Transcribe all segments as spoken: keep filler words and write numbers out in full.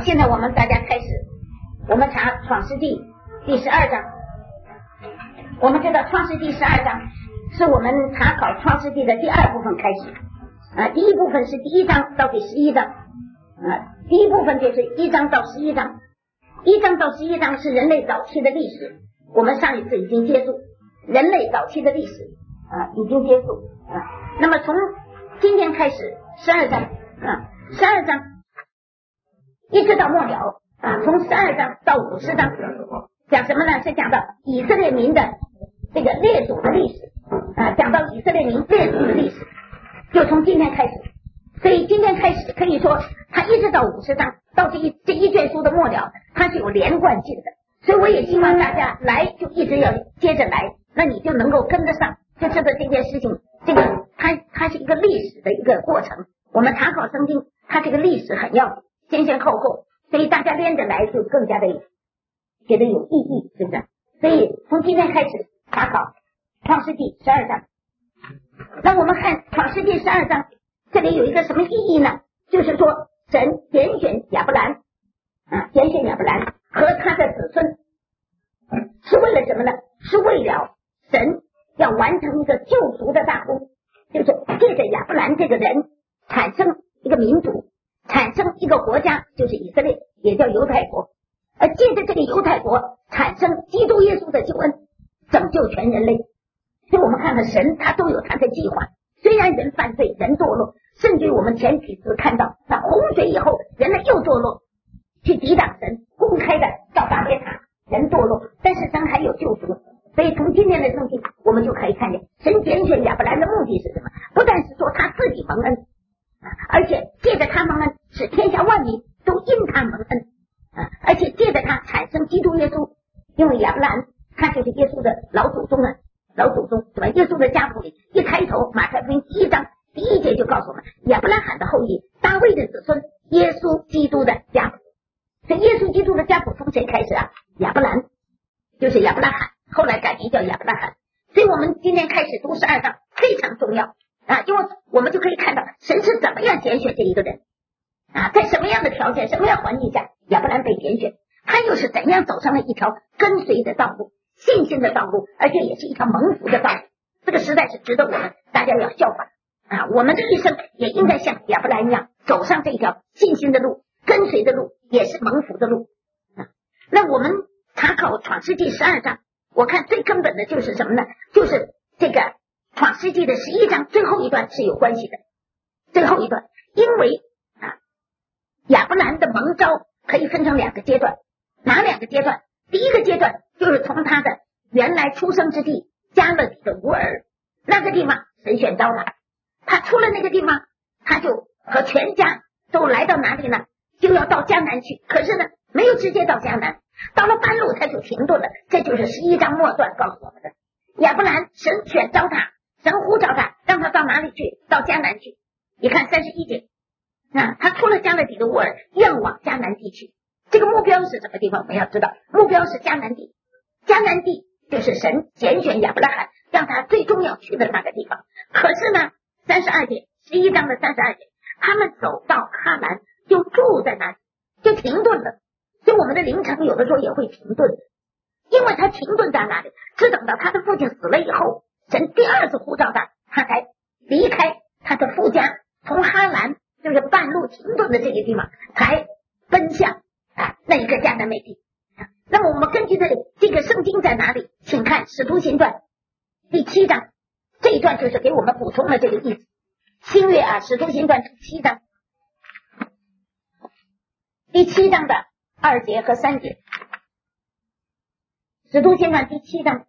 现在我们大家开始，我们查创世纪第十二章。我们知道创世纪十二章是我们查考创世纪的第二部分开始啊，第一部分是第一章到第十一章啊，第一部分就是一章到十一章，一章到十一章是人类早期的历史，我们上一次已经结束人类早期的历史啊，已经结束啊。那么从今天开始十二章啊，十二章一直到末了啊，从十二章到五十章讲什么呢？是讲到以色列民的这个列祖的历史啊，讲到以色列民列祖的历史，就从今天开始。所以今天开始可以说它一直到五十章，到这一这一卷书的末了，它是有连贯性的。所以我也希望大家来就一直要接着来，那你就能够跟得上，就知道这件事情，这个它它是一个历史的一个过程。我们查考圣经，它这个历史很要先先后后，所以大家连着来就更加的觉得有意义，是不是？所以从今天开始查考创世纪十二章。那我们看创世纪十二章，这里有一个什么意义呢？就是说神拣选亚伯兰啊，拣选亚伯兰和他的子孙，是为了什么呢？是为了神要完成一个救赎的大功，就是借着亚伯兰这个人产生一个民族，产生一个国家，就是以色列，也叫犹太国，而借着这个犹太国产生基督耶稣的救恩，拯救全人类。所以我们看看神他都有他的计划，虽然人犯罪，人堕落，甚至于我们前几次看到那洪水以后人类又堕落，去抵挡神，公开的造大别塔，人堕落，但是神还有救赎。所以从今天的圣经我们就可以看见神拣选亚伯兰的目的是什么？不但是说他自己蒙恩，而且借着他蒙恩使天下万民都因他蒙恩啊，而且借着他产生基督耶稣，因为亚伯兰他就是耶稣的老祖宗啊，老祖宗对吧？耶稣的家谱里一开头，马太福音第一章第一节就告诉我们，亚伯拉罕的后裔，大卫的子孙，耶稣基督的家谱。所以耶稣基督的家谱从谁开始啊？亚伯兰，就是亚伯拉罕，后来改名叫亚伯拉罕。所以我们今天开始读十二章非常重要啊，因为我们就可以看到神是怎么样拣选这一个人啊，在什么样的条件、什么样环境下亚伯兰被拣选，他又是怎样走上了一条跟随的道路、信心的道路，而且也是一条蒙福的道路。这个实在是值得我们大家要效法啊！我们的一生也应该像亚伯兰一样走上这条信心的路、跟随的路，也是蒙福的路啊。那我们查考创世纪十二章，我看最根本的就是什么呢？就是这个创世纪的十一章最后一段是有关系的。最后一段，因为啊，亚伯兰的蒙召可以分成两个阶段，哪两个阶段？第一个阶段就是从他的原来出生之地加勒底的乌尔，那个地方神选召他，他出了那个地方，他就和全家都来到哪里呢？就要到迦南去。可是呢，没有直接到迦南，到了半路他就停顿了。这就是十一章末段告诉我们的。亚伯兰神选召他，神呼召他，让他到哪里去？到迦南去。你看三十一节啊，他出了加勒底的乌尔，愿往迦南地去。这个目标是什么地方？我们要知道，目标是迦南地。迦南地就是神拣选亚伯拉罕，让他最终要去的那个地方。可是呢，三十二节，十一章的三十二节，他们走到哈兰，就住在那里，就停顿了。所以我们的灵程有的时候也会停顿的，因为他停顿在那里，只等到他的父亲死了以后，神第二次呼召他，他才离开他的父家，从哈兰就是半路停顿的这个地方，才奔向啊那一个迦南美地。那么我们根据这这个圣经在哪里？请看《使徒行传》第七章，这一段就是给我们补充了这个意思。新约啊，《使徒行传》第七章，第七章的二节和三节，《使徒行传》第七章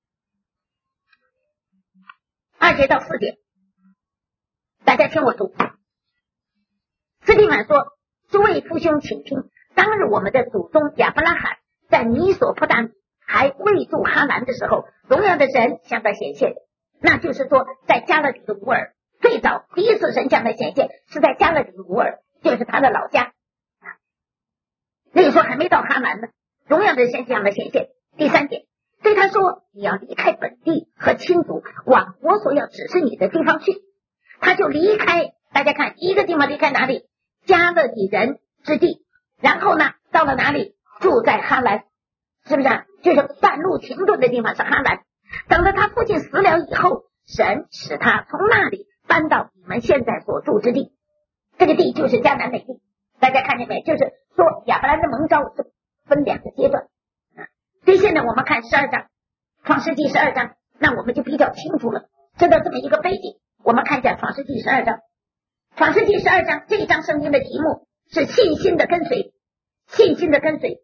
二节到四节，大家听我读。斯蒂凡说：“诸位父兄，请听，当日我们的祖宗亚伯拉罕在米索不达米还未住哈兰的时候，荣耀的神向他显现，那就是说在加勒底的乌尔，最早第一次神向他显现是在加勒底的乌尔，就是他的老家。那个时候还没到哈兰呢，荣耀的神向他显现。第三点，对他说，你要离开本地和亲族，往我所要指示你的地方去。他就离开，大家看一个地方离开哪里？加勒底人之地， 然后呢，到了哪里？住在哈兰，是不是啊？就是半路停顿的地方是哈兰。等到他父亲死了以后，神使他从那里搬到你们现在所住之地，这个地就是迦南美地。大家看见没？就是说亚伯兰的蒙召是分两个阶段啊。所以现在我们看十二章，创世纪十二章，那我们就比较清楚了，知道这么一个背景。我们看一下创世纪十二章，创世纪十二章这一章圣经的题目是信心的跟随，信心的跟随。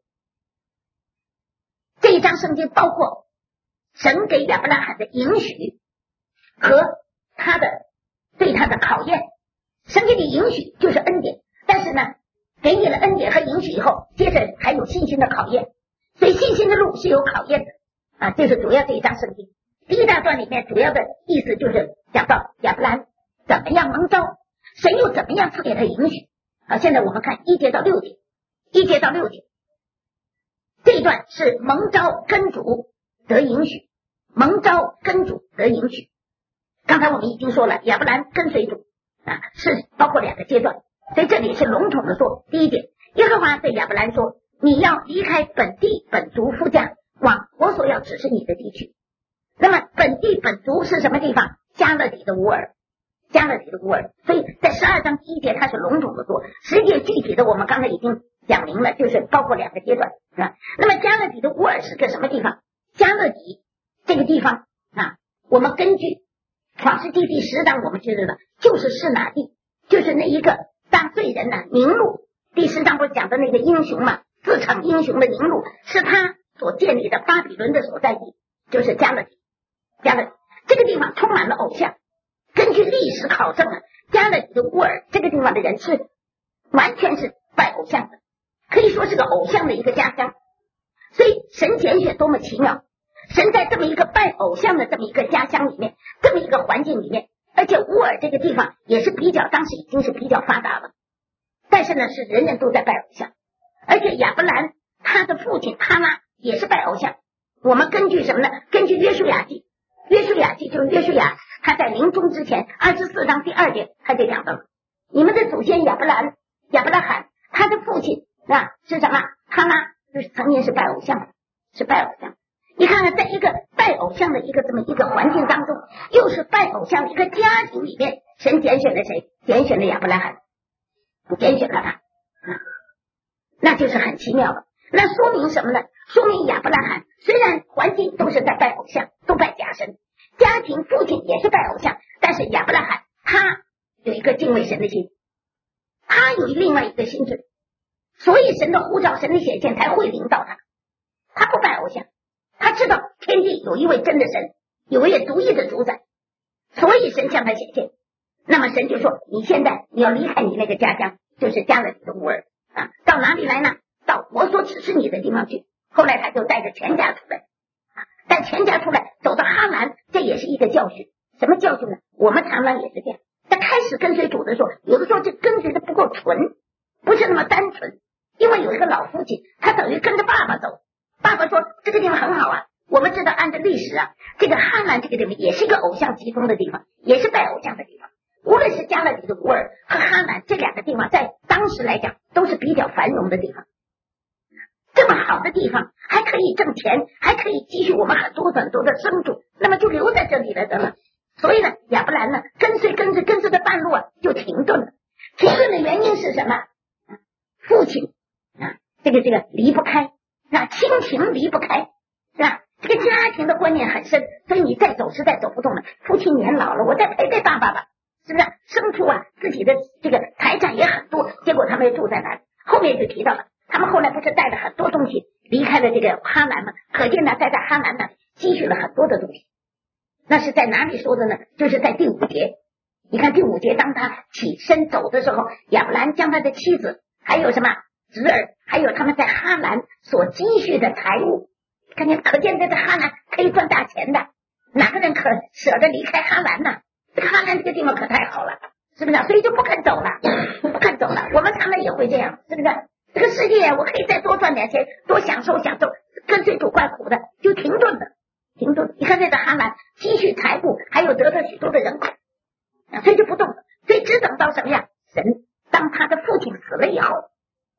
这一章圣经包括神给亚伯拉罕的应许和他的对他的考验。神给你应许就是恩典，但是呢，给你了恩典和应许以后，接着还有信心的考验。所以信心的路是有考验的啊，这是主要这一章圣经。第一大段里面主要的意思就是讲到亚伯兰怎么样蒙召，神又怎么样赐给他应许啊。现在我们看一节到六节，一节到六节这一段是蒙召跟主得应许，蒙召跟主得应许。刚才我们已经说了，亚伯兰跟随主啊，是包括两个阶段，所以这里是笼统的说。第一点，耶和华对亚伯兰说，你要离开本地本族夫家，往我所要指示你的地区。那么本地本族是什么地方？加勒底的乌尔，加勒底的乌尔。所以在十二章第一节它是笼统的说，实际具体的我们刚才已经讲明了，就是包括两个阶段啊。那么加勒底的乌尔是个什么地方？加勒底这个地方啊，我们根据创世纪第十章我们知道的，就是示拿地，就是那一个大罪人呢、啊、宁录。第十章不是讲的那个英雄嘛，自称英雄的宁录，是他所建立的巴比伦的所在地，就是加勒底。加勒底这个地方充满了偶像，根据历史考证啊，加勒底的乌尔这个地方的人是完全是拜偶像的，可以说是个偶像的一个家乡。所以神拣选多么奇妙，神在这么一个拜偶像的这么一个家乡里面，这么一个环境里面，而且乌尔这个地方也是比较当时已经是比较发达了，但是呢是人人都在拜偶像，而且亚伯兰他的父亲哈拉也是拜偶像。我们根据什么呢？根据约书亚记，约书亚记就是约书亚他在临终之前二十四章第二节他就讲到了，你们的祖先亚伯兰亚伯拉罕他的父亲啊是什么？哈拉就是曾经是拜偶像的，是拜偶像。你看看在一个拜偶像的一个这么一个环境当中，又是拜偶像的一个家庭里面，神拣选了谁？拣选了亚伯拉罕，拣选了他、啊、那就是很奇妙了。那说明什么呢？说明亚伯拉罕虽然环境都是在拜偶像，都拜假神，家庭父亲也是拜偶像，但是亚伯拉罕他有一个敬畏神的心，他有另外一个心智，所以神的呼召神的显现才会领导他。他不拜偶像，他知道天地有一位真的神，有一位独一的主宰，所以神向他显现。那么神就说，你现在你要离开你那个家乡，就是加勒底的乌尔啊，到哪里来呢？到我所指示你的地方去。后来他就带着全家出来啊，带全家出来走到哈兰，这也是一个教训。什么教训呢？我们常常也是这样，在开始跟随主的时候，有的时候这跟随的不够纯，不是那么单纯。因为有一个老父亲，他等于跟着爸爸走，爸爸说这个地方很好啊。我们知道按照历史啊，这个哈兰这个地方也是一个偶像集中的地方，也是拜偶像的地方。无论是加勒底的乌尔和哈兰这两个地方，在当时来讲都是比较繁荣的地方。这么好的地方还可以挣钱，还可以积蓄我们很多很多的牲畜，那么就留在这里了得了。所以呢，亚伯兰呢跟随跟随跟随的半路啊就停顿了。停顿的原因是什么？父亲啊，这个这个离不开，那亲情离不开，是吧？这个家庭的观念很深，所以你再走实在走不动了。父亲年老了，我再陪陪爸爸吧，是不是？牲畜啊，自己的这个财产也很多，结果他们住在哪里？后面就提到了，他们后来不是带了很多东西离开了这个哈兰吗？可见呢，在在哈兰呢积蓄了很多的东西。那是在哪里说的呢？就是在第五节。你看第五节，当他起身走的时候，亚伯兰将他的妻子还有什么侄儿，还有他们在哈兰所积蓄的财物，看见可见这个哈兰可以赚大钱的，哪个人可舍得离开哈兰呢？这个哈兰这个地方可太好了，是不是？所以就不肯走了，不肯走了。我们常常也会这样，是不是？这个世界我可以再多赚点钱，多享受享受，跟随主怪苦的，就停顿了，停顿。你看这个哈兰积蓄财富，还有得到许多的人口，所以就不动了。所以只等到什么呀？神当他的父亲死了以后，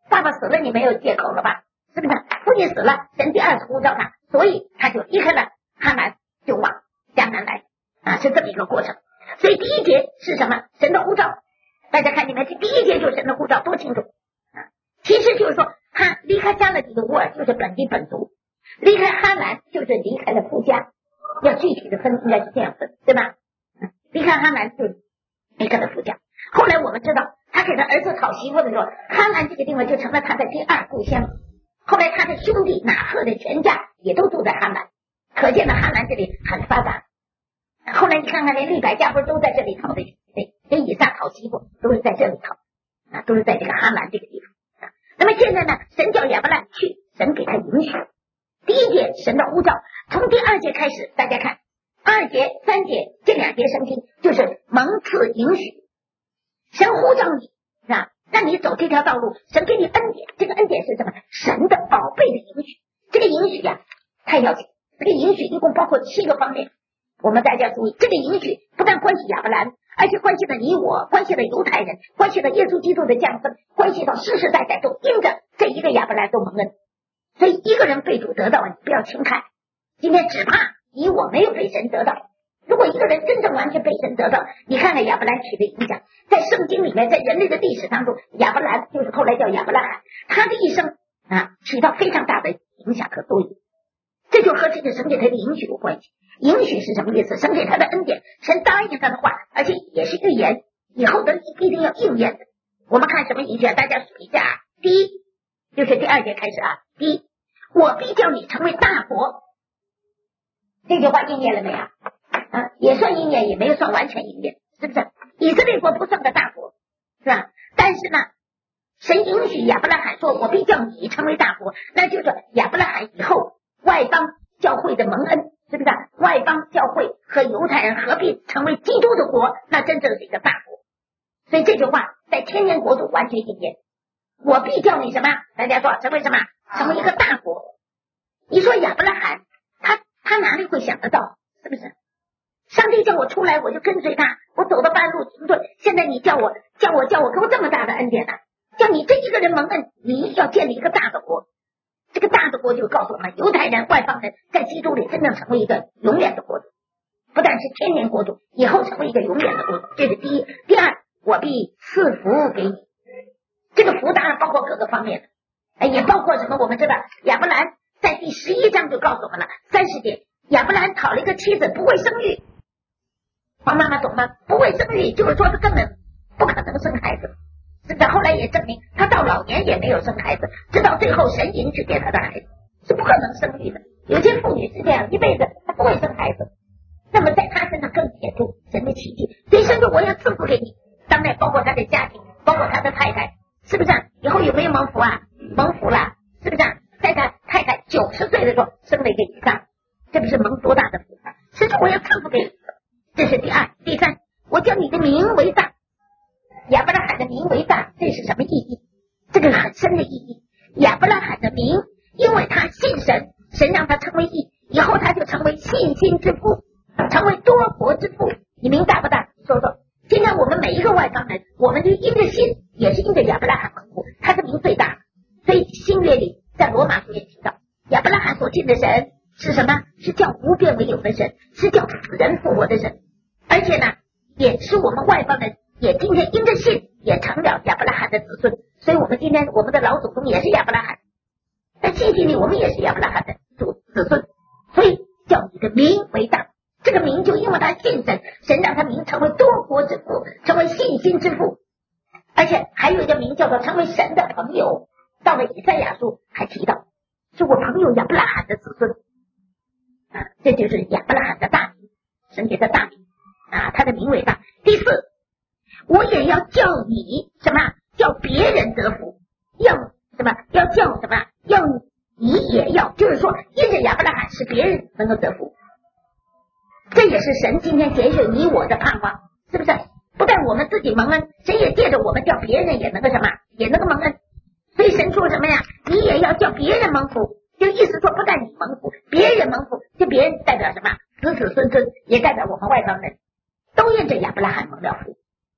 爸爸死了你没有借口了吧？是不是？父亲死了，神第二次呼召他，所以他就离开了哈兰，就往迦南来啊，是这么一个过程。所以第一节是什么？神的呼召。大家看你们，第一节就是神的呼召，多清楚啊！其实就是说，他离开加勒底的乌尔就是本地本族，离开哈兰就是离开了夫家。要具体的分，应该是这样分，对吧？离开哈兰就离开了夫家。后来我们知道，他给他儿子讨媳妇的时候，哈兰这个地方就成了他的第二故乡。后来他的兄弟拿鹤的全家也都住在哈兰，可见呢哈兰这里很发达。后来你看看，连利百加不是都在这里讨的，对，跟以撒讨媳妇都是在这里讨啊，都是在这个哈兰这个地方啊。那么现在呢，神叫亚伯兰去，神给他允许。第一节神的呼召，从第二节开始，大家看二节、三节这两节圣经就是蒙赐允许，神呼召你，是吧？让你走这条道路，神给你恩典，这个恩典是什么？神的宝贝的允许。这个允许呀、啊，太要紧。这个允许一共包括七个方面，我们大家注意，这个允许不但关系亚伯兰，而且关系到你我，关系到犹太人，关系到耶稣基督的降生，关系到世世代代都因着这一个亚伯兰都蒙恩。所以一个人被主得到，你不要轻看。今天只怕你我没有被神得到。如果一个人真正完全被神得到，你看看亚伯兰起的影响，在圣经里面，在人类的历史当中，亚伯兰就是后来叫亚伯拉罕，他的一生啊起到非常大的影响和作用。这就和这个神给他的允许有关系。允许是什么意思？神给他的恩典，神答应他的话，而且也是预言，以后的一定要应验的。我们看什么允许啊？大家数一下啊。第一就是第二节开始啊。第一，我必叫你成为大国。这句话应验了没有啊？也算应验，也没有算完全应验，是不是？以色列国不算个大国，是吧？但是呢，神允许亚伯拉罕说，我必叫你成为大国，那就是亚伯拉罕以后外邦教会的蒙恩，是不是？外邦教会和犹太人合并成为基督的国，那真正是一个大国。所以这句话在千年国度完全应验。我必叫你什么？大家说成为什么？成为一个大国。你说亚伯拉罕，他他哪里会想得到？是不是？上帝叫我出来，我就跟随他，我走到半路停顿。现在你叫我叫我叫我给我这么大的恩典呢、啊？叫你这一个人蒙恩，你要建立一个大的国。这个大的国就告诉我们，犹太人、外邦人在基督里真正成为一个永远的国度，不但是千年国度，以后成为一个永远的国度。这是第一。第二，我必赐福给你。这个福当然包括各个方面的，也包括什么？我们知道亚伯兰在第十一章就告诉我们了，三十节，亚伯兰讨了一个妻子，不会生育。黄妈妈懂吗？不会生育就是说他根本不可能生孩子，是不是？后来也证明他到老年也没有生孩子，直到最后神允许给他的孩子是不可能生育的。有些妇女是这样，一辈子她不会生孩子，那么在她身上更显出神的奇迹。所以神说我要赐福给你，当然包括他的家庭，包括他的太太，是不是？以后有没有蒙福啊？蒙福了，是不是？在他太太九十岁的时候生了一个以撒，这不是蒙多大的福啊？神说我要赐福给你，这是第二。第三，我叫你的名为大。亚伯拉罕的名为大，这是什么意义？这个很深的意义。亚伯拉罕的名，因为他信神，神让他成为义，以后他就成为信心之父，成为多国之父。你明大不大？说说。今天我们每一个外邦人，我们就因着信，也是因着亚伯拉罕蒙福，他的名最大。所以新约里在罗马书也提到，亚伯拉罕所信的神是什么？是叫无变为有的神，是叫死人复活的神。而且呢，也是我们外邦人也今天因着信也成了亚伯拉罕的子孙。所以我们今天我们的老祖宗也是亚伯拉罕，在信心里我们也是亚伯拉罕的子孙。所以叫你的名为大。这个名就因为他信神，神让他名成为多国之父，成为信心之父，而且还有一个名叫做成为神的朋友。到了以赛亚书还提到，是我朋友亚伯拉罕的子孙啊，这就是亚伯拉罕的大名，神给他大名啊，他的名为大。第四，我也要叫你什么？叫别人得福，要什么？要叫什么？要你也要，就是说，因着亚伯拉罕使别人能够得福。这也是神今天拣选你我的盼望，是不是？不但我们自己蒙恩，神也借着我们叫别人也能够什么，也能够蒙恩。所以神说什么呀？你也要叫别人蒙福，就意思说不但你蒙福，别人蒙福，这别人代表什么？子子孙孙，也代表我们外邦人都因着亚伯拉罕蒙了福。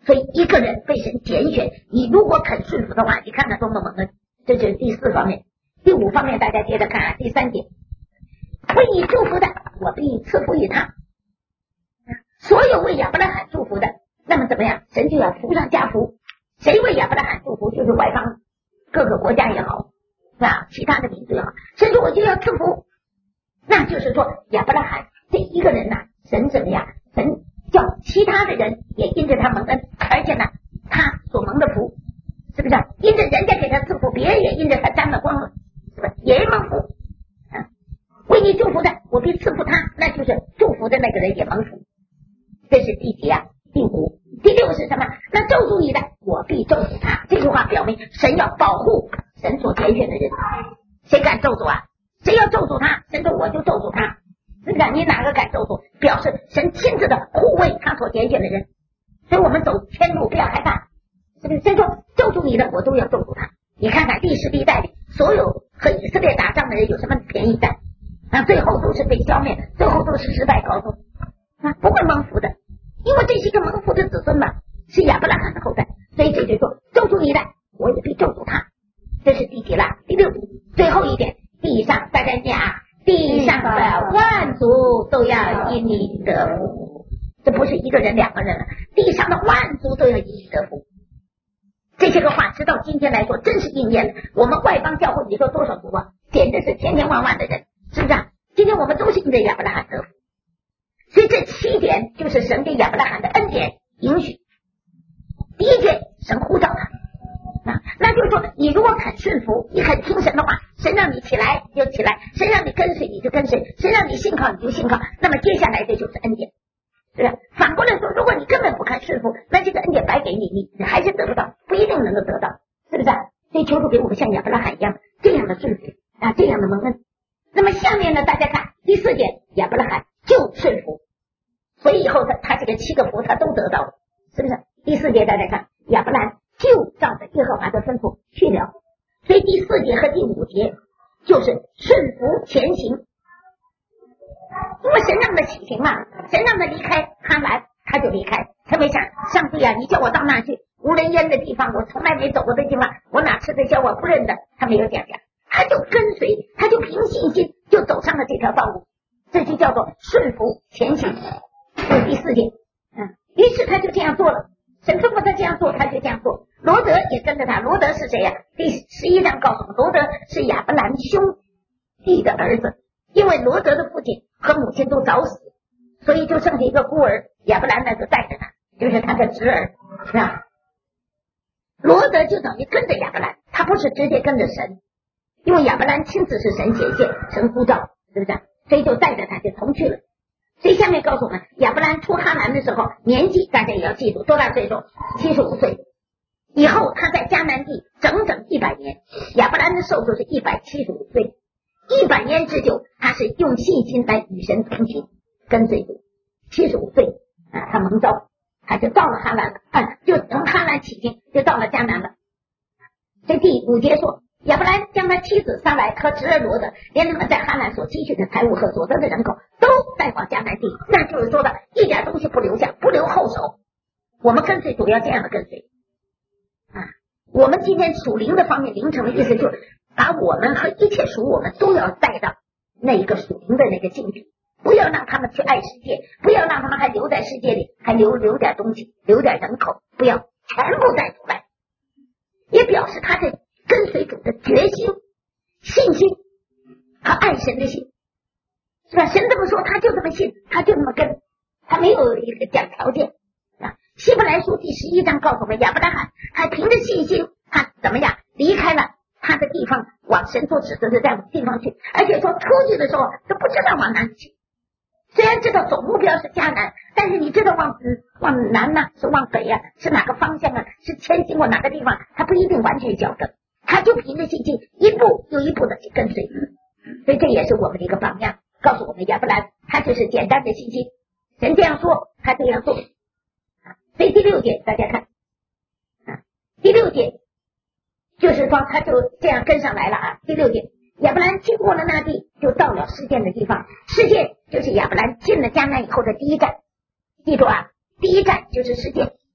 所以一个人被神拣选，你如果肯顺服的话，你看看多么蒙恩。这就是第四方面。第五方面大家接着看啊，第三点，为你祝福的，我必赐福于他。所有为亚伯拉罕祝福的，那么怎么样？神就要福上加福。谁为亚伯拉罕祝福？就是外邦各个国家也好，是吧？其他的民族也好，神说我就要赐福。那就是说亚伯拉罕这一个人呢、啊，神怎么样？神叫其他的人也因着他蒙恩，而且呢，他所蒙的福，是不是？因着人家给他赐福，别人也因着他沾了光了，是吧？也蒙福。啊，为你祝福的，我必赐福他，那就是祝福的那个人也蒙福。这是第几啊？第五。第六是什么？那咒诅你的，我必咒诅他。这句话表明神要保护神所拣选的人。谁敢咒诅啊？谁要咒诅他？神说我就咒诅他。是不是？你哪个敢咒诅？表示神亲自的护卫他所拣选的人。所以我们走天路不要害怕，是不是？神说咒诅你的，我都要咒诅他。你看看历史历代里所有和以色列打仗的人有什么便宜占啊？最后都是被消灭，最后都是失败告终啊，不会蒙福的。因为这是一个蒙福的子孙嘛，是亚伯拉罕的后代，所以这就说咒诅你的，我也必咒诅他。这是第几了？第六。最后一点，地上大家讲啊，地上的万族都要因你得福。这不是一个人两个人了，地上的万族都要因你得福。这些个话直到今天来说真是应验了。我们外邦教会你说多少族啊，简直是千千万万的人，是不是啊？今天我们都是因着亚伯拉罕得福。所以这七点就是神给亚伯拉罕的恩典允许。第一点，神呼召他啊，那就是说你如果肯顺服，你肯听神的话，神让你起来就起来，神让你跟随你就跟随，神让你信靠你就信靠，那么接下来这就是恩典，是不是？反过来说，如果你根本不肯顺服，那这个恩典白给你，你你还是得不到，不一定能够得到，是不是？所以求主给我们像亚伯拉罕一样这样的顺服啊，这样的蒙恩。那么下面呢，大家看第四点，亚伯拉罕就顺服，所以以后他他这个七个福他都得到了，是不是？第四节大家看，亚伯兰就照着耶和华的吩咐去了，所以第四节和第五节就是顺服前行。因为神让他起行嘛，神让他离开哈兰，他就离开。他没想上帝啊，你叫我到那去无人烟的地方，我从来没走过的地方，我哪吃得消我不认得，他没有这样讲，他就跟随，他就凭信心就走上了这条道路，这就叫做顺服前行。这是第四节。嗯，于是他就这样做了，神吩咐他这样做，他就这样做。罗德也跟着他。罗德是谁呀、啊？第十一章告诉我们，罗德是亚伯兰兄弟的儿子，因为罗德的父亲和母亲都早死，所以就剩下一个孤儿，亚伯兰呢就带着他，就是他的侄儿，是吧？罗德就等于跟着亚伯兰，他不是直接跟着神，因为亚伯兰亲自是神显现，神呼召，是不是？所以就带着他就同去了。所以下面告诉我们，亚伯兰出哈兰的时候年纪大家也要记住，多大岁数？七十五岁。以后他在迦南地整整一百年，亚伯兰的寿数是一百七十五岁，一百年之久，他是用信心来与神同行，跟随主。七十五岁啊，他蒙召，他就到了哈兰了，啊，就从哈兰起行，就到了迦南了。所以第五节说，亚伯兰将他妻子撒来和侄儿罗德，连他们在哈兰所积蓄的财物和所得的人口，都带往迦南地。那就是说的，一点东西不留下，不留后手。我们跟随主要这样的跟随啊。我们今天属灵的方面，灵程的意思就是把我们和一切属我们都要带到那一个属灵的那个境地，不要让他们去爱世界，不要让他们还留在世界里，还留留点东西，留点人口，不要全部带出来，也表示他的跟随主的决心、信心和爱神的心，是吧？神这么说，他就这么信，他就这么跟，他没有一个讲条件啊。希伯来书第十一章告诉我们，亚伯拉罕还凭着信心，他怎么样离开了他的地方，往神所指的这样的地方去，而且说出去的时候都不知道往哪里去。虽然知道总目标是迦南，但是你知道往往南呢、啊，是往北啊，是哪个方向啊，是前经过哪个地方，他不一定完全晓得，他就凭着信心一步又一步的去跟随。所以这也是我们的一个榜样，告诉我们亚伯兰他就是简单的信心，神这样说他这样做。所以第六节大家看啊，第六节就是说他就这样跟上来了啊。第六节，亚伯兰经过了那地，就到了示剑的地方。示剑就是亚伯兰进了迦南以后的第一站，记住啊，第一站就是示剑。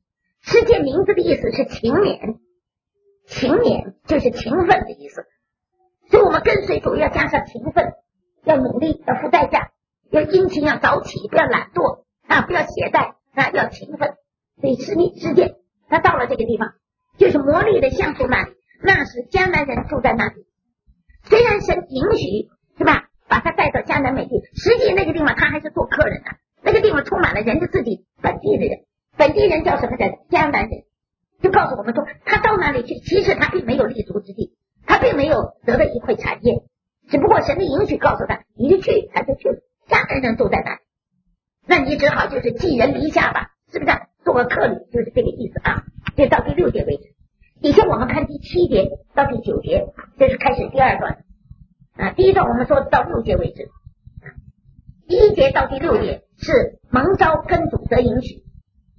世界名字的意思是勤勉，勤勉就是勤奋的意思，所以我们跟随主要加上勤奋，要努力，要付代价，要殷勤，要早起，不要懒惰啊，不要懈怠啊，要勤奋。所以世世界他到了这个地方，就是摩利的橡树那里，那是迦南人住在那里。虽然神允许是吧，把他带到迦南美地，实际那个地方他还是做客人的、啊，那个地方充满了人家自己本地的人，本地人叫什么人？迦南人。就告诉我们说，他到那里去，其实他并没有立足之地，他并没有得到一块产业，只不过神的允许告诉他，你就去，他就去了。迦南人住在那里，那你只好就是寄人篱下吧，是不是？做个客旅，就是这个意思啊。就到第六节为止。底下我们看第七节到第九节，这是开始第二段啊。第一段我们说到六节为止，第一节到第六节是蒙召跟主得允许。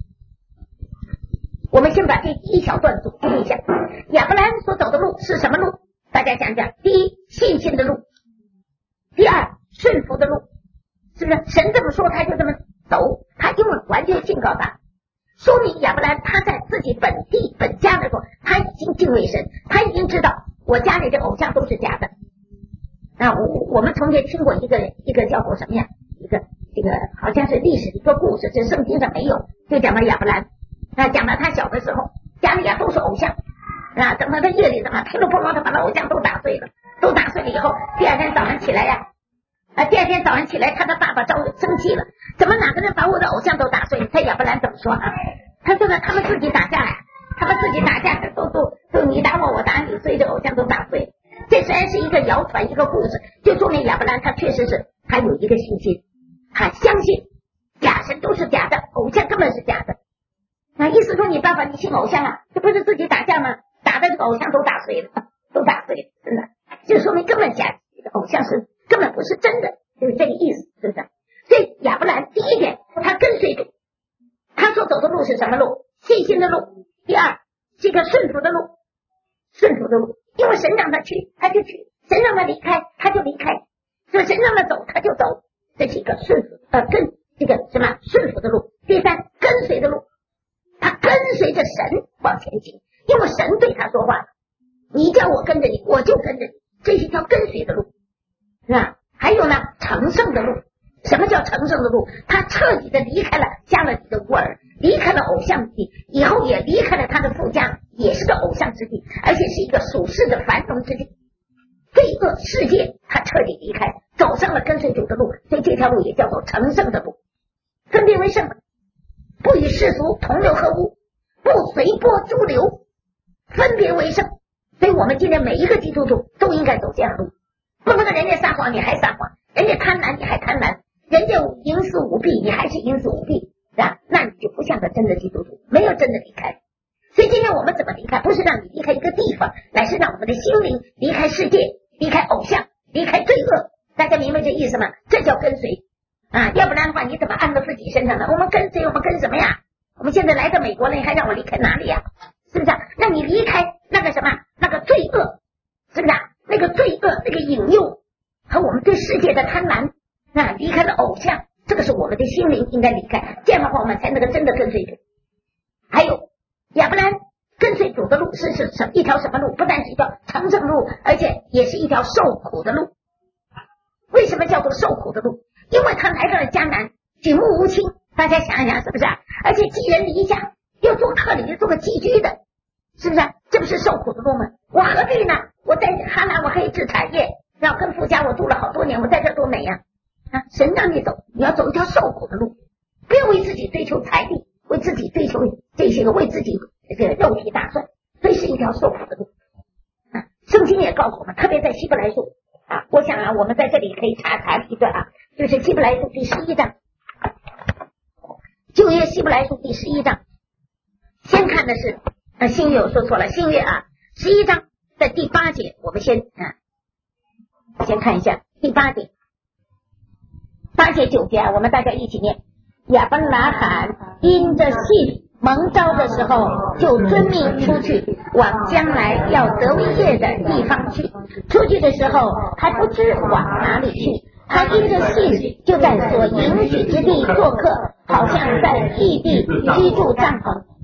我们先把这第一小段组织一下。亚伯兰所走的路是什么路？大家讲讲。第一，信心的路；第二，顺服的路，是不是？神这么说，他就这么走，他因为完全信靠他，说明亚伯兰他在自己本地本家的时候，他已经敬畏神，他已经知道我家里的偶像都是假的。啊，我我们从前听过一个一个叫做什么呀？一个这个好像是历史的一个故事，这圣经上没有，就讲到亚伯兰。啊，讲到他小的时候，家里啊都是偶像啊，等到他夜里怎么噼里啪啦的把那偶像都打碎了，都打碎了以后，第二天早上起来呀、啊，啊，第二天早上起来，他的爸爸招生气了，怎么哪个人把我的偶像都打碎了？他亚伯兰怎么说啊？他说呢，他们自己打架呀，他们自己打架，都都都你打我，我打你，所以这偶像都打碎了。这虽然是一个谣传，一个故事，就说明亚伯兰他确实是他有一个信心，他相信假神都是假的，偶像根本是假的。那意思说你爸爸你信偶像啊，这不是自己打架吗？打的这个偶像都打碎了，都打碎了，真的，就说明根本假，这个偶像是根本不是真的，就是这个意思，是不是？所以亚伯兰第一点，他跟随主，他所走的路是什么路？信心的路。第二，这个顺服的路，顺服的路，因为神让他去，他就去；神让他离开，他就离开；所以神让他走，他就走。这是一个顺服呃跟这个什么顺服的路。第三，跟随的路。他跟随着神往前行，因为神对他说话，你叫我跟着你，我就跟着你，这是一条跟随的路，是吧？还有呢，成圣的路。什么叫成圣的路？他彻底的离开了加勒底的乌尔，离开了偶像地，以后也离开了他的父家，也是个偶像之地，而且是一个属世的繁荣之地。罪恶世界他彻底离开，走上了跟随主的路，所以这条路也叫做成圣的路。分别为圣，不与世俗同流合污，不随波逐流，分别为圣。所以我们今天每一个基督徒都应该走这样的路，不能人家撒谎你还撒谎，人家贪婪你还贪婪，人家营私舞弊你还是营私舞弊，是吧？那你就不像个真的基督徒，没有真的离开。所以今天我们怎么离开？不是让你离开一个地方，乃是让我们的心灵离开世界，离开偶像，离开罪恶。大家明白这意思吗？这叫跟随啊，要不然的话你怎么按到自己身上呢？我们跟随我们跟什么呀？我们现在来到美国了，你还让我离开哪里呀？是不是？那你离开那个什么那个罪恶，是不是？那个罪恶那个引诱和我们对世界的贪婪啊，离开了偶像，这个是我们的心灵应该离开，这样的话我们才能够真的跟随主。还有亚伯兰跟随主的路是是什一条什么路？不但是一条成圣路，而且也是一条受苦的路。为什么叫做受苦的路？因为他来到了迦南，举目无亲，大家想一想是不是？而且寄人篱下，又做客旅，又做个寄居的，是不是？这不是受苦的路吗？我何必呢？我在哈兰我可以置产业，然后跟夫家我住了好多年，我在这多美呀！啊，神让你走，你要走一条受苦的路，不要为自己追求财力，为自己追求这些个，为自己这个肉体打算，这是一条受苦的路。啊，圣经也告诉我们，特别在希伯来书啊，我想啊，我们在这里可以查查一段啊，就是希伯来书第十一章，旧约希伯来书第十一章，先看的是啊，新约我说错了，新约啊，十一章在第八节，我们先啊，先看一下第八节，八节九节啊，我们大家一起念。亚伯拉罕因着信蒙召的时候，就遵命出去，往将来要得为业的地方去。出去的时候还不知往哪里去，他因着信就在所允许之地做客，好像在异地居住帐篷。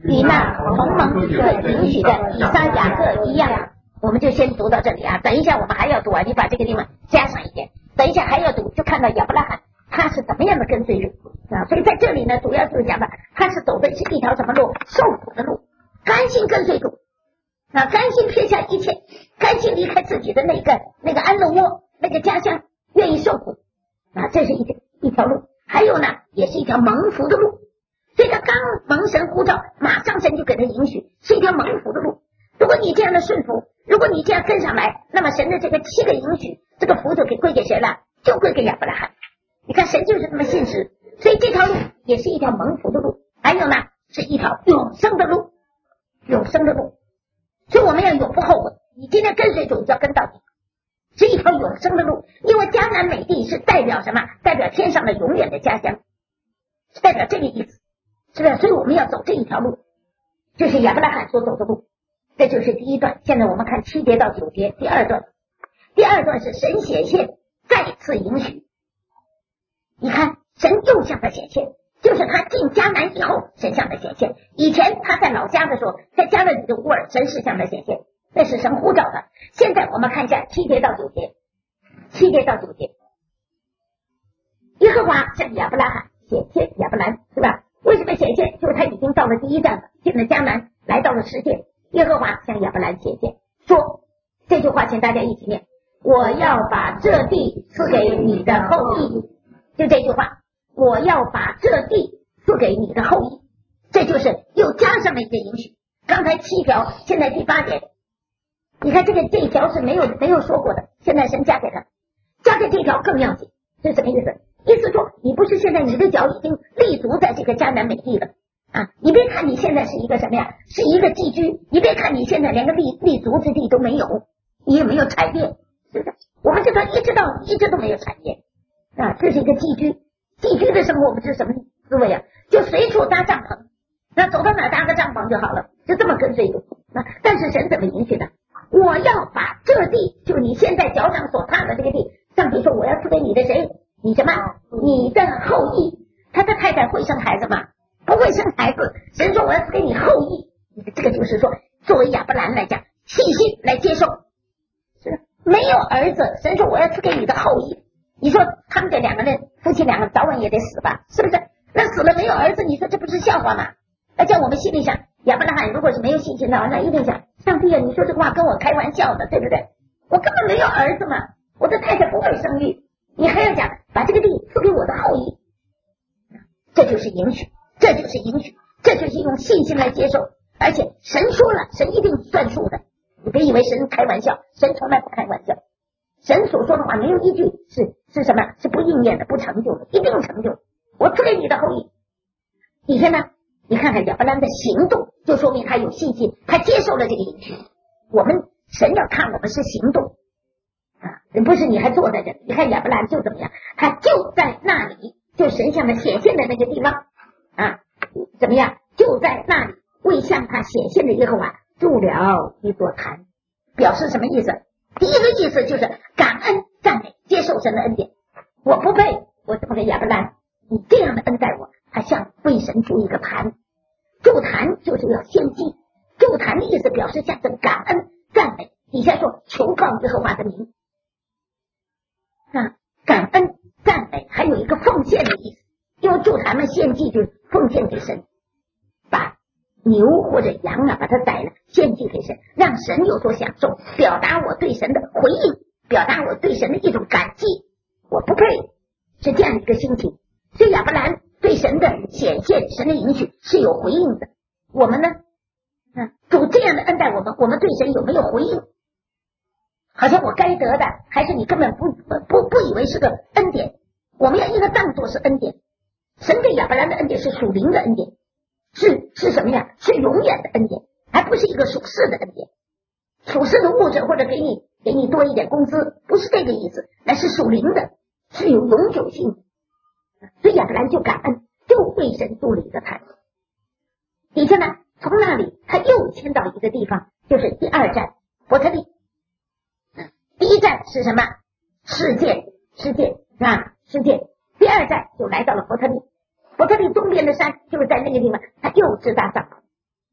与那同盟之父应许的以撒雅各一样。我们就先读到这里啊，等一下我们还要读啊，你把这个地方加上一点，等一下还要读，就看到亚伯拉罕他是怎么样的跟随主啊。所以在这里呢，主要就是讲的他是走的是一条什么路？受苦的路，甘心跟随主啊，甘心撇下一切，甘心离开自己的那个那个安乐窝，那个家乡，愿意受苦啊，这是一条一条路。还有呢，也是一条蒙福的路。所以他刚蒙神呼召，马上神就给他允许，是一条蒙福的路。如果你这样的顺服，如果你这样跟上来，那么神的这个七个允许，这个福就给归给谁了？就归给亚伯拉罕。你看神就是这么信实，所以这条路也是一条蒙福的路。还有呢，是一条永生的路，永生的路。所以我们要永不后悔，你今天跟随主就要跟到底，是一条永生的路。因为迦南美地是代表什么？代表天上的永远的家乡，是代表这个意思，是不是？所以我们要走这一条路，就是亚伯拉罕所走的路。这就是第一段。现在我们看七节到九节，第二段。第二段是神显现再次允许。你看神又向他显现，就是他进迦南以后神向他显现。以前他在老家的时候，在加勒底的乌尔，神是向他显现，那是神呼召他。现在我们看一下七节到九节，七节到九节。耶和华向亚伯拉罕显现，亚伯兰是吧？为什么显现？就是他已经到了第一站了，进了迦南，来到了世界。耶和华向亚伯兰显现说，这句话请大家一起念，我要把这地赐给你的后裔。就这句话，我要把这地赐给你的后裔，这就是又加上了一个允许。刚才七条，现在第八点，你看这个这一条是没有没有说过的，现在神加给他，加给这条更要紧。这是什么意思？意思说你不是现在你的脚已经立足在这个迦南美地了啊！你别看你现在是一个什么呀，是一个寄居，你别看你现在连个立立足之地都没有，你也没有产业，是不是？我们这个一直到一直都没有产业啊，这是一个寄居，寄居的生活不是什么滋味啊？就随处搭帐篷，那走到哪搭个帐篷就好了，就这么跟随主啊。但是神怎么允许的？我要把这地，就你现在脚掌所踏的这个地，上帝说我要赐给你的谁？你什么？你的后裔。他的太太会生孩子吗？不会生孩子，神说我要赐给你后裔。这个就是说作为亚伯兰来讲，信心来接受，是没有儿子，神说我要赐给你的后裔。你说他们这两个人夫妻两个早晚也得死吧，是不是？那死了没有儿子，你说这不是笑话吗？而且我们心里想，亚伯拉罕如果是没有信心的话，那一定想，上帝啊，你说这个话跟我开玩笑的，对不对？我根本没有儿子嘛，我的太太不会生育，你还要讲把这个地赐给我的后裔，这就是允许，这就是允许，这就是用信心来接受。而且神说了，神一定算数的，你别以为神开玩笑，神从来不开玩笑。神所说的话没有一句是是什么？是不应验的，不成就的，一定成就。我赐给你的后裔。底下呢，你看看亚伯兰的行动，就说明他有信心，他接受了这个允许。我们神要看我们是行动啊，不是你还坐在这里。你看亚伯兰就怎么样，他就在那里，就神向他显现的那个地方啊，怎么样？就在那里为向他显现的耶和华筑了一座坛，表示什么意思？第一个意思就是感恩赞美，接受神的恩典。我不配，我怎么给亚伯兰你这样的恩待我？他向为神筑一个坛，筑坛就是要献祭，筑坛的意思表示向神感恩赞美。底下说求告耶和华的名啊，感恩赞美，还有一个奉献的意思，因为筑坛嘛，献祭就是奉献给神，把牛或者羊啊把它宰了献祭给神，让神有所享受，表达我对神的回应，表达我对神的一种感激。我不配，是这样一个心情。所以亚伯兰对神的显现，神的允许是有回应的。我们呢，嗯，主这样的恩待我们，我们对神有没有回应？好像我该得的，还是你根本不不不以为是个恩典？我们要一个当作是恩典。神对亚伯兰的恩典是属灵的恩典，是是什么呀？是永远的恩典，还不是一个属世的恩典。属世的物质或者给你给你多一点工资，不是这个意思，那是属灵的，是有永久性的。所以亚伯兰就感恩，就为神筑了一个坛。底下呢，从那里他又迁到一个地方，就是第二站伯特利。第一站是什么？世界，世界啊，世界。第二站就来到了伯特利。伯特利东边的山就是在那个地方，他又支搭帐篷。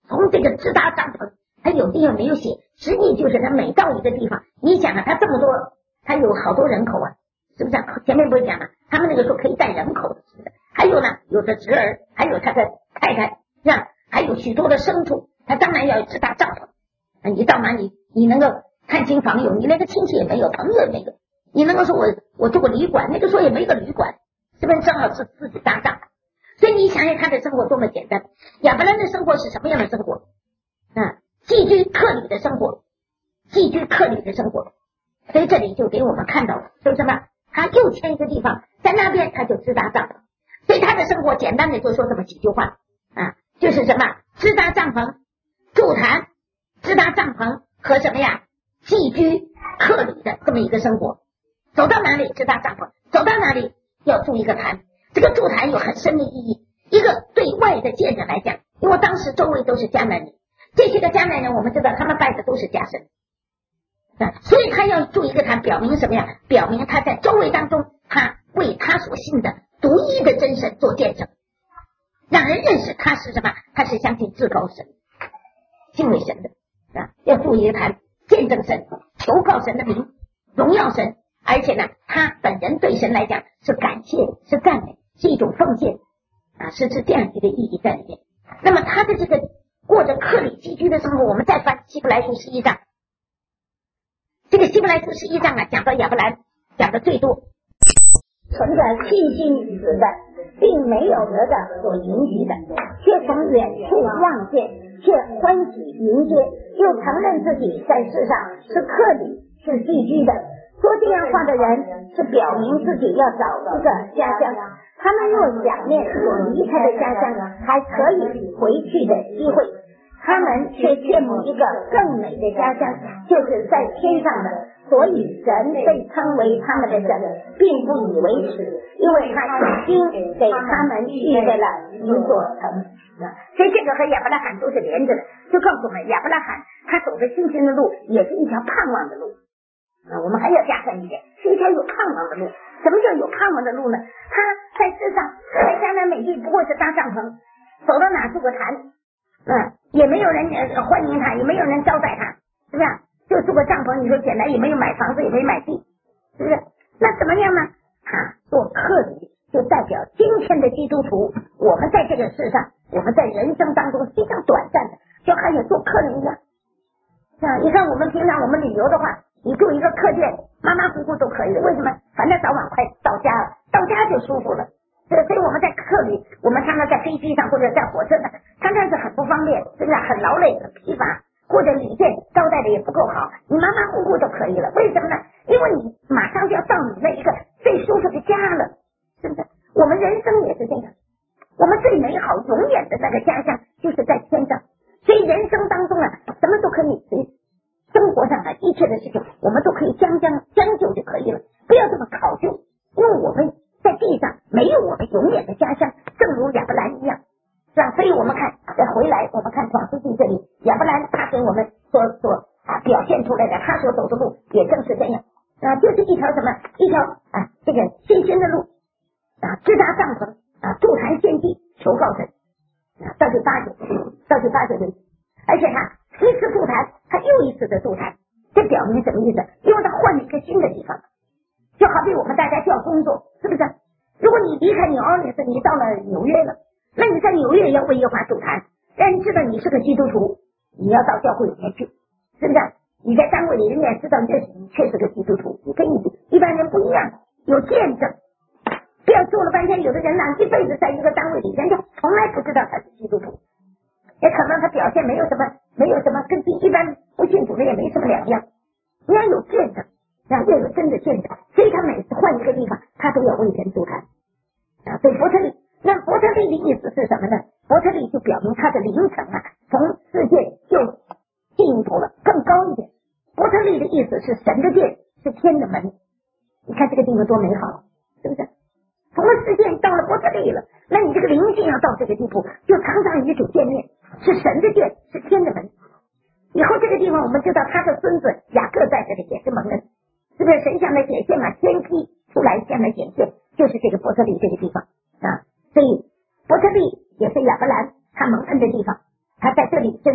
从这个支搭帐篷，他有地方没有写，实际就是他每到一个地方，你想啊，他这么多，他有好多人口啊，是不是、啊？前面不是讲了，他们那个时候可以带人口的，是不是？还有呢，有的侄儿，还有他的太太，是吧？还有许多的牲畜，他当然要支搭帐篷。你到哪里，你能够探亲访友，你连个亲戚也没有，朋友也没有，你能够说我我住过旅馆，那个时候也没个旅馆，是不是？正好是自己搭帐。所以你想想他的生活多么简单。亚伯兰的生活是什么样的生活？啊，寄居客旅的生活，寄居客旅的生活。所以这里就给我们看到了，说什么？他又迁一个地方，在那边他就支搭帐篷。所以他的生活简单的就说这么几句话啊，就是什么？支搭帐篷、筑坛、支搭帐篷和什么呀？寄居客旅的这么一个生活。走到哪里支搭帐篷，走到哪里要筑一个坛。这个筑坛有很深的意义。一个对外的见证来讲，因为当时周围都是迦南人，这些个迦南人我们知道他们拜的都是假神，所以他要筑一个坛，表明什么呀？表明他在周围当中，他为他所信的独一的真神做见证，让人认识他是什么？他是相信至高神、敬畏神的啊！要筑一个坛，见证神，求告神的名，荣耀神，而且呢，他本人对神来讲是感谢，是赞美，是一种奉献啊，是是这样一个意义在里面。那么他的这个过着客旅寄居的生活，我们再翻希伯来书十一章，这个希伯来书十一章啊，讲到亚伯兰讲的最多，存着信心死的，并没有得到所迎击的，却从远处望见，却欢喜迎接，又承认自己在世上是客旅，是寄居的。说这样话的人是表明自己要找一个家乡，他们又想念所离开的家乡还可以回去的机会，他们却羡慕一个更美的家乡，就是在天上的。所以神被称为他们的神，并不以为耻，因为他已经给他们预备了一座城。所以这个和亚伯拉罕都是连着的，就告诉我们亚伯拉罕他走的信心的路也是一条盼望的路啊，我们还要加深一点，是一条有盼望的路。什么叫有盼望的路呢？他在世上在迦南美地不过是搭帐篷，走到哪住个坛，嗯，也没有人欢迎他，也没有人招待他，是不是？就住个帐篷，你说简单，也没有买房子，也没买地，是不是？那怎么样呢？他做客旅就代表今天的基督徒，我们在这个世上，我们在人生当中非常短暂的，就好像做客人一样。啊，你看我们平常我们旅游的话，你住一个客店，马马虎虎都可以的。为什么？反正早晚快到家了，到家就舒服了。所以我们在客旅，我们常常在飞机上或者在火车上，常常是很不方便，是不是？很劳累，很疲乏，或者旅店招待的也不够好，你马马虎虎都可以了。为什么呢？因为你马上就要到你那一个最舒服的家了，是不是？我们人生也是这样，我们最美好永远的那个家乡就是在天上。所以人生当中啊，什么都可以随生活上啊一切的事情，我们都可以将将将就就可以了，不要这么考究，因为我们在地上没有我们永远的家乡，正如亚伯兰一样，是吧？所以我们看再回来，我们看创世纪这里，亚伯兰他给我们所所啊表现出来的，他所走的路也正是这样啊，就是一条什么一条啊这个新鲜的路啊，支搭帐篷啊，筑坛献祭，求告神啊，到第八节，到第八节里，而且他一次筑坛，他又一次的筑坛，这表明什么意思？因为他换了一个新的地方，就好比我们大家需要工作，是不是？如果你离开纽奥良斯，你到了纽约了，那你在纽约要为耶和华筑坛，让人知道你是个基督徒，你要到教会里面去，是不是？你在单位里人家知道你你确是个基督徒，你跟你一般人不一样，有见证。不要做了半天，有的人呢一辈子在一个单位里，人家从来不知道他是基督徒，也可能他表现没有什么，没有什么跟一般不信主的也没什么两样。你要有见证，啊，要有真的见证，所以他每次换一个地方，他都要为人筑坛啊。所以伯特利，那伯特利的意思是什么呢？伯特利就表明他的灵层啊，从世界又进一步了，更高一点。伯特利的意思是神的殿，是天的门。你看这个地方多美好，是不是？从了世界到了伯特利了，那你这个灵性要到这个地步，就常常与主见面，是神的殿，是天的门。以后这个地方我们知道他的孙子雅各在这里也是蒙恩，是不是？神向他显现嘛，天梯出来向他显现，就是这个伯特利这个地方啊。所以伯特利也是亚伯兰他蒙恩的地方，他在这里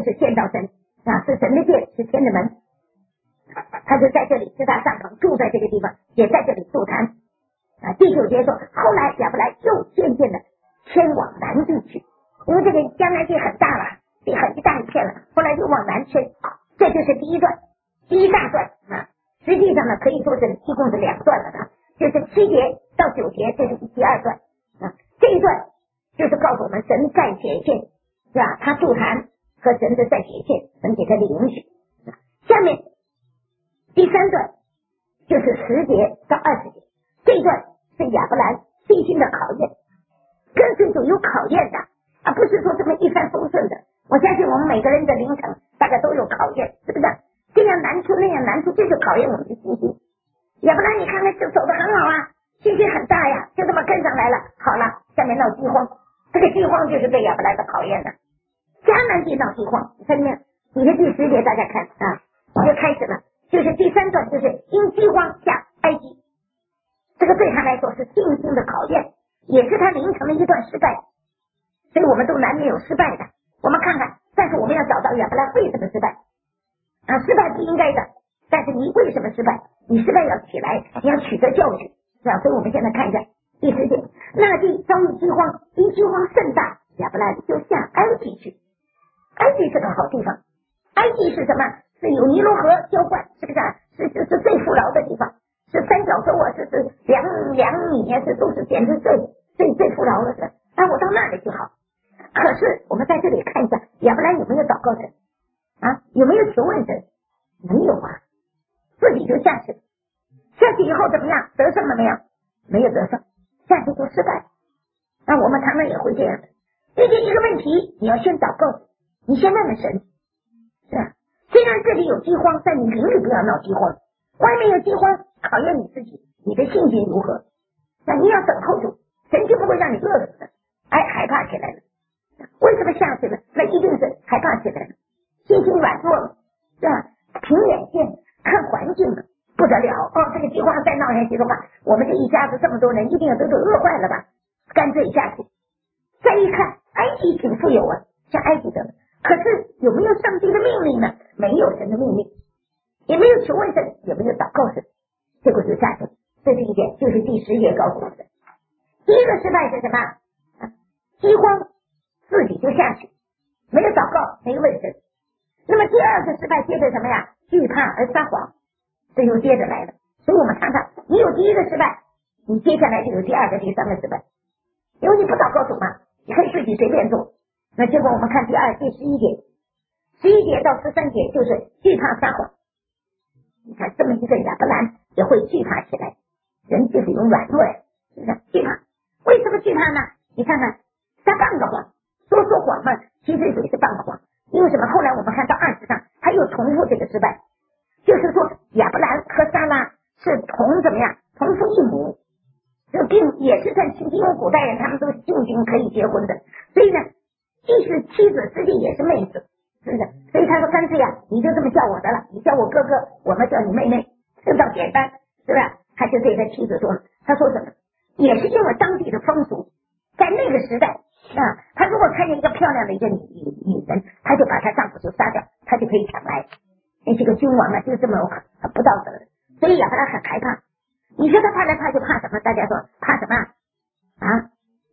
里支搭帐篷，住在这个地方，也在这里筑坛。啊，第九节说，后来亚伯兰又渐渐的迁往南地去，因为这个迦南地很大了，地很一大一片了，后来就往南迁。这就是第一段，第一大段啊。实际上呢，可以说是一共是两段了的，就是七节到九节，这是第二段啊。这一段就是告诉我们神再显现，是吧？他筑坛和神的再显现，神给他的允许。下面第三段就是十节到二十节，这一段是亚伯兰信心的考验，跟随主有考验的，而不是说这么一帆风顺的。我相信我们每个人的灵程大概都有考验，是不是？这样难处那样难处，就是考验我们的信心。亚伯兰你看看就走得很好啊，信心很大呀，就这么跟上来了。好了，下面闹饥荒，这个饥荒就是对亚伯兰的考验了。迦南地闹饥荒，你看见没有？你的第十节大家看啊，就开始了，就是第三段，就是因饥荒下埃及，这个对他来说是信心的考验，也是他灵程的一段失败，所以我们都难免有失败的。我们看看，但是我们要找到亚伯兰为什么失败啊？失败不应该的，但是你为什么失败？你失败要起来，你要取得教训，是吧？所以我们现在看一下第十节，那地遭遇饥荒，因饥荒甚大，亚伯兰就下埃及去。埃及是个好地方，埃及是什么？是有尼罗河浇灌，是不是啊？是是是最富饶的地方，是三角洲啊，是是粮粮米啊，是都是简直最最最富饶的是。哎，我到那里去好。可是我们在这里看一下，亚伯兰有没有祷告神啊？有没有求问神？没有啊，自己就下去，下去以后怎么样？得胜了没有？没有得胜，下去就失败。那我们常常也会这样的，遇见一个问题，你要先祷告，你先问问神，是吧？虽然这里有饥荒，但你灵里不要闹饥荒，外面有饥荒，考验你自己，你的信心如何？那你要等候住，神就不会让你饿死的。哎，害怕起来了。为什么下去了？那一定是害怕起来了，信心软弱了，是吧？凭眼见看环境了，不得了哦！这个饥荒再闹下去的话，我们这一家子这么多人，一定要都都饿坏了吧？干脆下去。再一看，埃及挺富有啊，像埃及的，可是有没有上帝的命令呢？没有神的命令，也没有求问神，也没有祷告神，结果就下去了。这是一点，就是第十节告诉我们的。第一个失败是什么？啊，饥荒自己就下去，没有祷告，没有问神。那么第二个失败接着什么呀？惧怕而撒谎，这又接着来了。所以我们常常，你有第一个失败，你接下来就有第二个、第三个失败，因为你不祷告主嘛，你可以自己随便做。那结果我们看第二、第十一节，十一节到十三节就是惧怕撒谎。你看这么一个亚伯兰也会惧怕起来，人就是有软弱呀，是不是？惧怕，为什么惧怕呢？你看看撒半个谎，说说谎嘛，其实也是半个谎。因为什么？后来我们看到二十章，他又重复这个失败，就是说亚伯兰和撒拉是同怎么样，同父异母，这并也是算亲戚，因为古代人他们都是近亲可以结婚的，所以呢，既是妻子，实际也是妹子，是不是？所以他说干脆呀，你就这么叫我的了，你叫我哥哥，我们叫你妹妹，这倒简单，是不是？他就对他妻子说，他说什么？也是因为当地的风俗，在那个时代。啊，他如果看见一个漂亮的一个女女女人，他就把她丈夫就杀掉，他就可以抢来。那这个君王啊，就这么不道德的，所以亚伯兰很害怕。你说他怕来怕就怕什么？大家说怕什么啊？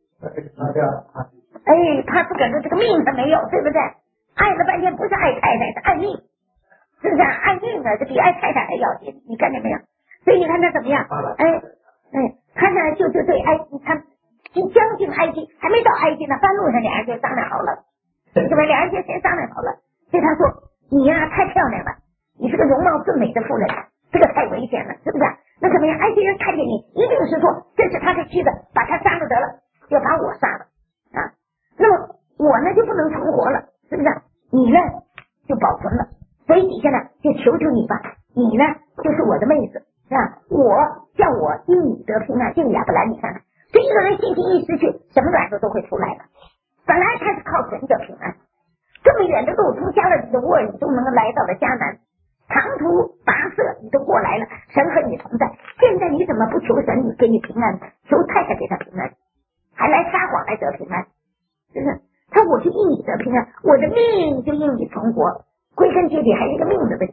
哎，怕不敢说这个命他没有，对不对？爱了半天不是爱太太，是爱命，是不是？爱命啊，这比爱太太还要紧，你看见没有？所以你看他怎么样？哎哎，他呢就就对埃及他。就将近埃及，还没到埃及呢，半路上两人就商量好了，是吧？两人就先商量好了。所以他说：“你呀、啊、太漂亮了，你是个容貌俊美的妇人，这个太危险了，是不是？那怎么样？埃及人看见你，一定是说这是他的妻子，把他杀了得了，要把我杀了啊！那么我呢就不能存活了，是不是？你呢就保存了。所以底下呢就求求你吧，你呢就是我的妹子，是吧？我叫我因你得平安，这个亚伯兰，你看看。”这一个人信心一失去，什么软弱都会出来了。本来他是靠神的平安，这么远的路从加勒底的沃尔你都能来到了迦南，长途跋涉你都过来了，神和你同在。现在你怎么不求神你给你平安，求太太给他平安，还来撒谎来得平安？是不是？他我就因你得平安，我的命就因你存活。归根结底还是一个命的问题，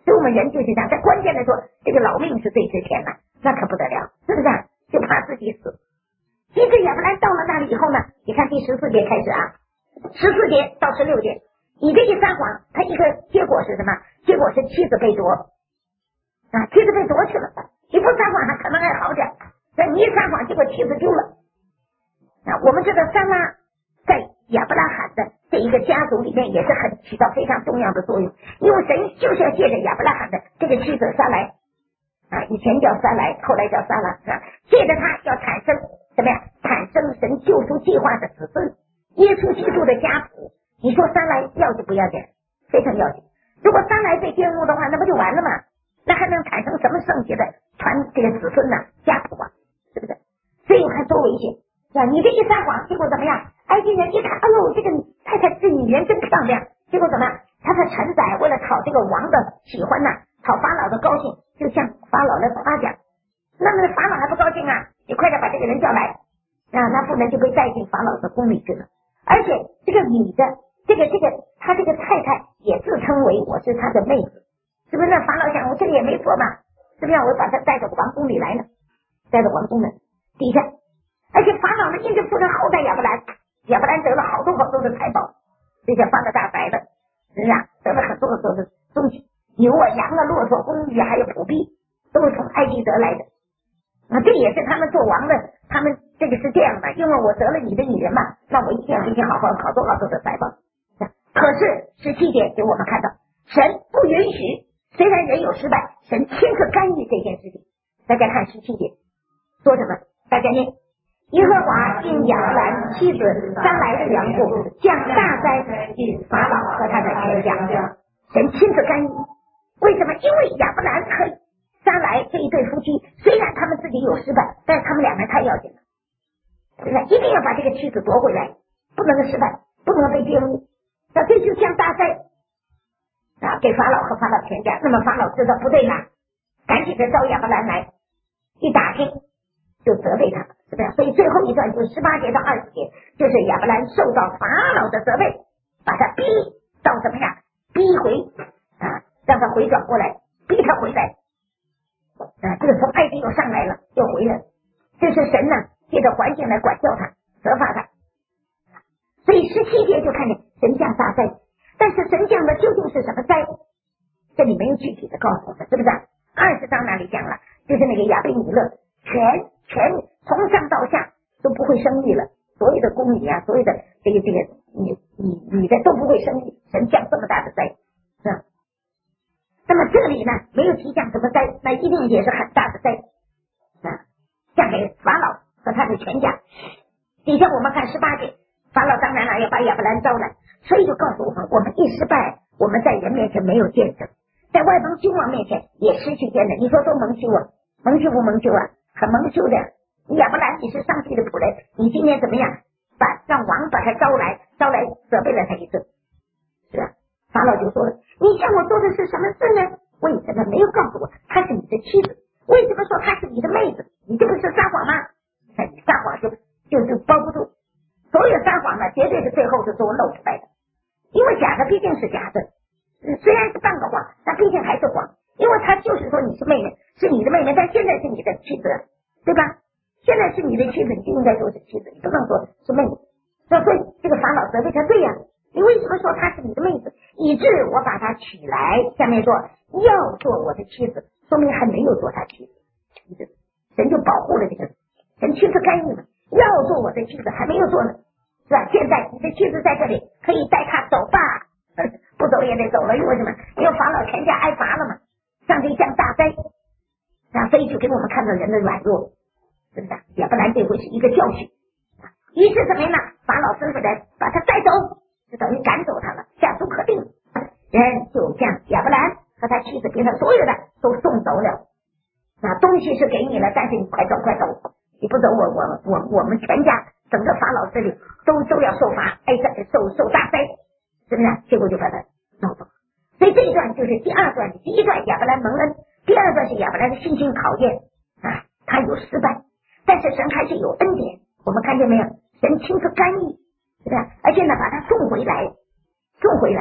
所以我们人就是这样，在关键的时候，这个老命是最值钱的，那可不得了，是不是？就怕自己死。其实亚伯兰到了那里以后呢，你看第十四节开始啊，十四节到十六节，你这一撒谎，他一个结果是什么？结果是妻子被夺啊，妻子被夺去了。你不撒谎还可能还好点，但你一撒谎，结果妻子丢了。啊，我们知道撒拉在亚伯拉罕的这一个家族里面也是很起到非常重要的作用，因为神就是要借着亚伯拉罕的这个妻子撒来啊，以前叫撒来，后来叫撒拉，啊，借着他要产生怎么样？产生神救赎计划的子孙，耶稣基督的家谱。你说撒来要紧不要紧？非常要紧。如果撒来被玷污的话，那不就完了吗？那还能产生什么圣洁的传这个子孙呢？家谱啊，是不是？所以我看多危险。啊，你这一撒谎，结果怎么样？埃及人一看，哎呦，这个太太这女人真漂亮，结果怎么样？他的臣宰为了讨这个王的喜欢呢，讨法老的高兴，就向法老来夸奖。那么法老还不高兴啊，你快点把这个人叫来，啊，那妇人就被带进法老的宫里去了。而且这个女的，这个这个他这个太太也自称为我是他的妹子，是不是？那法老想，我这个也没错嘛，是不是？我把他带到王宫里来了，带到王宫的底下。而且法老呢，因着夫人后代亚伯兰，亚伯兰得了好多好多的财宝，这些发了大财的，是不是？得了很多很多的东西，牛啊、羊啊、骆驼、公驴还有仆婢，都是从埃及得来的。那这也是他们做王的，他们这个是这样的，因为我得了你的女人嘛，那我一定要给你好好好多好多的财宝。可是十七节给我们看到，神不允许，虽然人有失败，神亲自干预这件事情。大家看十七节说什么？大家念。耶和华因亚伯兰妻子撒来的缘故，降大灾与法老和他的全家。神亲自干预，为什么？因为亚伯兰和撒来这一对夫妻，虽然他们自己有失败，但是他们两个太要紧了，对不对？一定要把这个妻子夺回来，不能够失败，不能被玷污。那这就降大灾啊，给法老和法老全家。那么法老知道不对了，赶紧的招亚伯兰来，一打听就责备他，是不是？所以最后一段就是十八节到二十节，就是亚伯兰受到法老的责备，把他逼到怎么样？逼回啊，让他回转过来，逼他回来啊。这个从埃及又上来了，又回来了，这是神呢借着环境来管教他，责罚他。所以十七节就看见神降大灾，但是神降的究竟是什么灾？这里没有具体的告诉我们，是不是？二十章那里讲了，就是那个亚贝米勒，全全从上到下都不会生育了，所有的宫女啊，所有的这个这个女女女的都不会生育，神降这么大的灾，是吧？那么这里呢没有提降什么灾，那一定也是很大的灾啊，降给法老和他的全家。底下我们看十八节，法老当然了要把亚伯兰招来，所以就告诉我们，我们一失败，我们在人面前没有见证，在外邦君王面前也失去见证。你说多蒙羞啊？蒙羞不蒙羞啊？很蒙羞的。亚伯兰你是上帝的仆人，你今天怎么样把让王把他招来，招来责备了他一顿，是吧？法老就说了，你向我做的是什么事呢？为什么没有告诉我她是你的妻子？为什么说她是你的妹子？你这不是撒谎吗？你撒谎就就是包不住，所有撒谎呢绝对是最后是做露出来的，因为假的毕竟是假的，虽然是半个谎，但毕竟还是谎，因为他就是说你是妹妹，是你的妹妹，但现在是你的妻子，对吧？现在是你的妻子，你就应该说是妻子，你不能说是妹妹。所以这个法老责备他，对呀、啊，你为什么说她是你的妹子，以致我把她娶来？下面说要做我的妻子，说明还没有做他妻子，神就保护了这个，神亲自干预了，要做我的妻子还没有做呢，是吧？现在你的妻子在这里，可以带她走吧，不走也得走了，因为什么？因为法老全家挨罚了嘛，上帝降大灾，那所以就给我们看到人的软弱，是不是？亚伯兰这回是一个教训，于是怎么样呢？法老吩咐人把他带走，就等于赶走他了，下书可定，人就将亚伯兰和他妻子跟他所有的都送走了。那东西是给你了，但是你快走快走，你不走我我我我们全家整个法老这里都都要受罚，哎，受受大灾，是不是？结果就把他弄走。所以这一段就是第二段，第一段亚伯兰蒙恩，第二段是亚伯兰的信心考验啊，他有失败，但是神还是有恩典，我们看见没有？神亲自干预，是不是？而且呢，把他送回来，送回来，就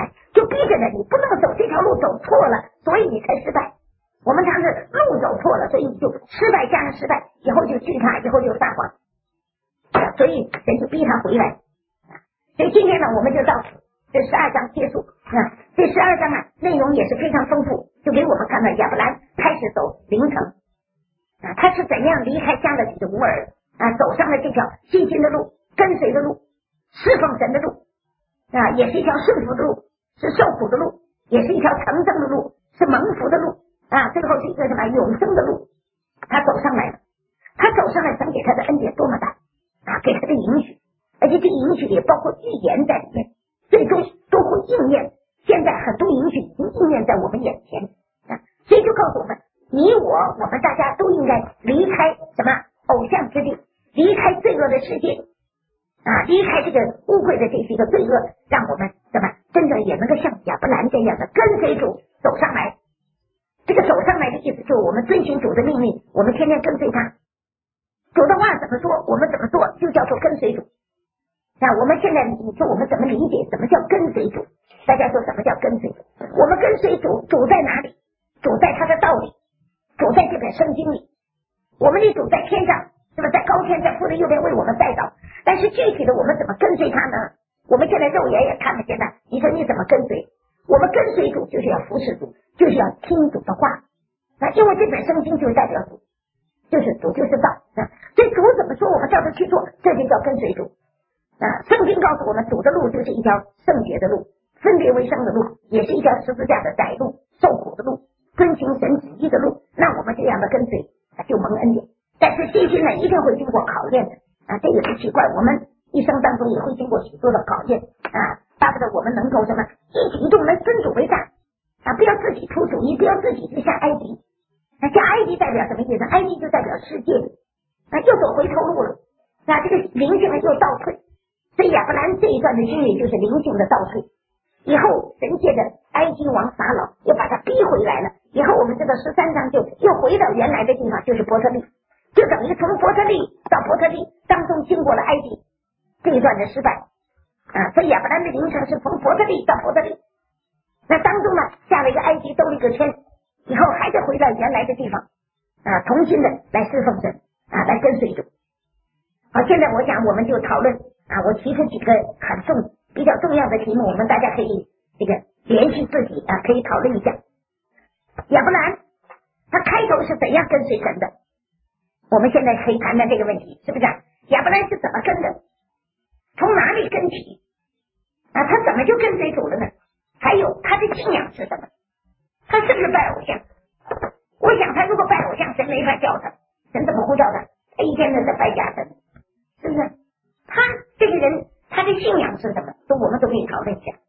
就逼着呢，你不能走这条路，走错了，所以你才失败。我们常是路走错了，所以你就失败加上失败，以后就惧他，以后就撒谎，所以神就逼他回来。所以今天呢，我们就到此，这十二章结束。啊，这十二章啊，内容也是非常丰富，就给我们看到亚伯兰开始走灵程啊，他是怎样离开加勒底的乌尔啊，走上了这条信心的路，跟随的路，侍奉神的路啊，也是一条顺服的路，是受苦的路，也是一条成圣的路，是蒙福的路啊，最后是一个什么永生的路。他走上来了，他走上来，神给他的恩典多么大啊，给他的应许，而且这应许也包括预言在里面，最终都会应验。现在很多应许已经应验在我们眼前啊，所以就告诉我们，你我我们大家都应该离开什么偶像之地，离开罪恶的世界啊，离开这个污秽的这些个罪恶，让我们什么真的也能够像亚伯兰这样的跟随主走上来。这个走上来的意思就是我们遵循主的命令，我们天天跟随他，主的话怎么说我们怎么做，就叫做跟随主。那我们现在你说我们怎么理解什么叫跟随主？大家说什么叫跟随主？我们跟随主，主在哪里？主在他的道理，主在这本圣经里。我们的主在天上，是不是在高天，在父的右边为我们带导？但是具体的我们怎么跟随他呢？我们现在肉眼也看不见的，你说你怎么跟随？我们跟随主就是要服侍主，就是要听主的话啊，因为这本圣经就是代表主，就是主就是道啊，所以主怎么说我们照着去做，这就叫跟随主啊。圣经告诉我们，主的路就是一条圣洁的路，分别为圣的路，也是一条十字架的窄路，受苦的路，遵行神旨意的路。那我们这样的跟随就蒙恩典，但是信心呢一定会经过考验的啊，这也不奇怪，我们一生当中也会经过许多的考验啊，巴不得我们能够什么一举一动来跟主为战啊，不要自己出主意，不要自己去下埃及啊，下埃及代表什么意思？埃及就代表世界啊，又走回头路了啊，这个灵性呢又倒退。所以亚伯兰这一段的经历就是灵性的倒退。以后神借着埃及王法老又把他逼回来了，以后我们知道十三章就又回到原来的地方，就是伯特利，就等于从伯特利到伯特利当中经过了埃及这一段的失败啊，所以亚伯兰的灵程是从伯特利到伯特利，那当中呢下了一个埃及兜了一个圈，以后还得回到原来的地方啊，重新的来侍奉神啊，来跟随主。好，现在我想我们就讨论啊，我提出几个很重比较重要的题目，我们大家可以这个联系自己啊，可以讨论一下。亚伯兰他开头是怎样跟随神的？我们现在可以谈谈这个问题，是不是？亚伯兰是怎么跟的？从哪里跟起啊？他怎么就跟随主了呢？还有他的信仰是什么？他是不是拜偶像？我想他如果拜偶像，神没法叫他，神怎么呼叫他？他一天都在拜假神，是不是？他这个人他的信仰是什么？都我们都可以讨论一下。